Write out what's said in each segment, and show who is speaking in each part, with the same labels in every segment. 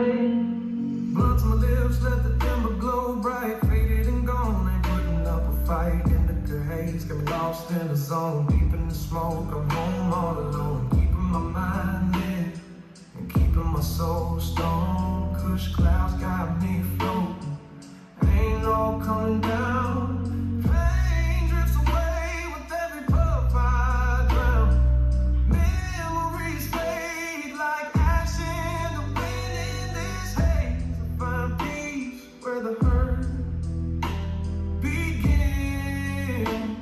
Speaker 1: Blood to my lips, let the ember glow bright. Faded and gone, ain't putting up a fight. Indica haze, got me lost in the zone. Deep in the smoke, I'm home all alone. Keeping my mind lit and keeping my soul stoned. Kush clouds got me floating, ain't no coming down. Pain drifts away with every puff I drown. Memories fade like ash in the wind in this haze. I find peace where the hurt begins.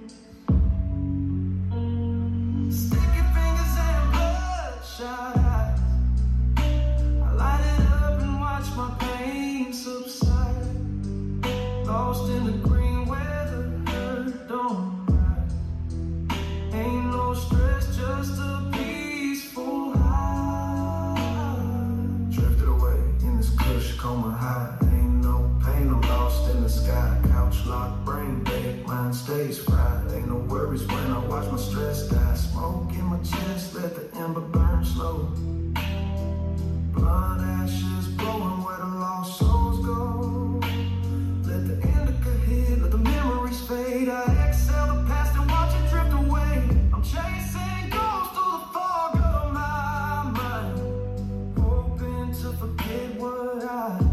Speaker 1: Sticky fingers and bloodshot eyes, I light it up and watch my pain subside. Lost in the green where the hurt don't rise. Ain't no stress, just a peaceful high. Drifted away in this kush coma high. Ain't no pain, I'm lost in the sky. Couch locked, brain baked, mind stays fried. Ain't no worries when I watch my stress die. Smoke in my chest, let the ember burn slow. Blood ashes blowing where the lost souls go. Let the indica hit, let the memories fade. I exhale the past and watch it drift away. I'm chasing ghosts through the fog of my mind, hoping to forget what I